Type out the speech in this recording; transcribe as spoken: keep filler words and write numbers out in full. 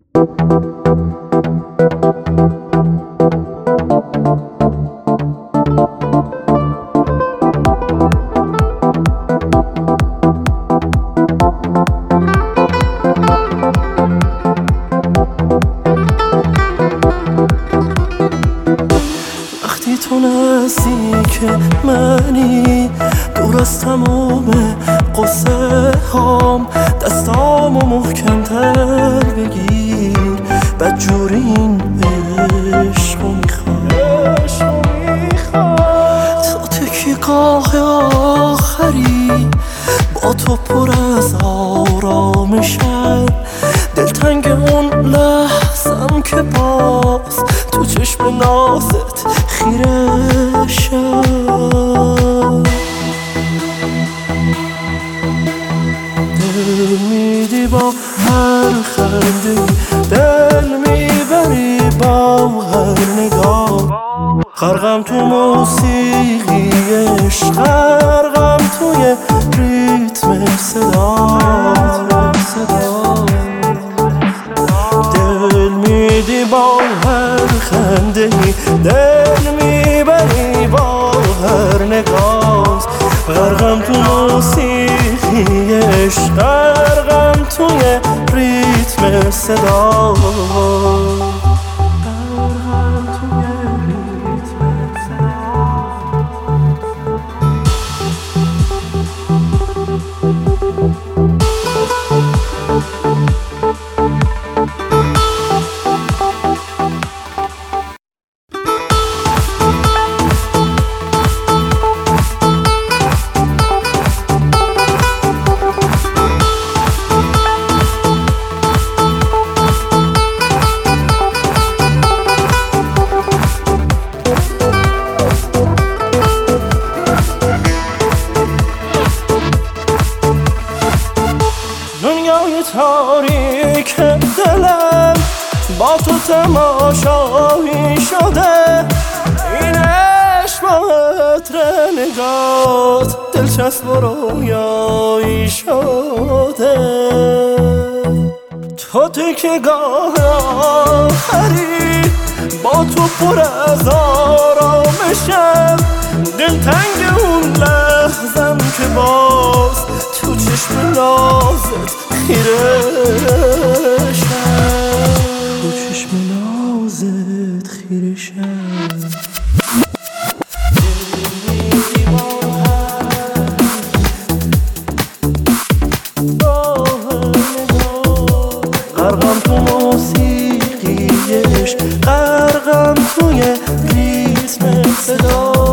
وقتی تو نزدیک منی، دور از تمام قصه هام، دستامو محکم‌تر بگیر، بدجوری این عشقو میخوام. تا تکیه‌گاه آخری با تو پر از آرامشم، دلتنگ اون لحظم که باز تو چشم نازت خیره شم. دل میدی با هر خنده، دل میبری با هر نگاه، غرقم تو موسیقی عشق، غرقم توی ریتم صدا. دل میدی با هر خنده، دل میبری با هر نگاه، غرقم تو موسیقی عشق، غرقم توی ریتم صدا. دنیای تاریک دلم با تو تماشایی شده، این عشق با عطر نگات دلچسب و رویایی شده. تو تکیه‌گاه آخری با تو پر از آرامشم، دلتنگ اون لحظم که باز تو چشم نازت خیره شم. تو چشم نازت خیره شم. غرقم تو موسیقی عشق، غرقم توی ریتم صدا.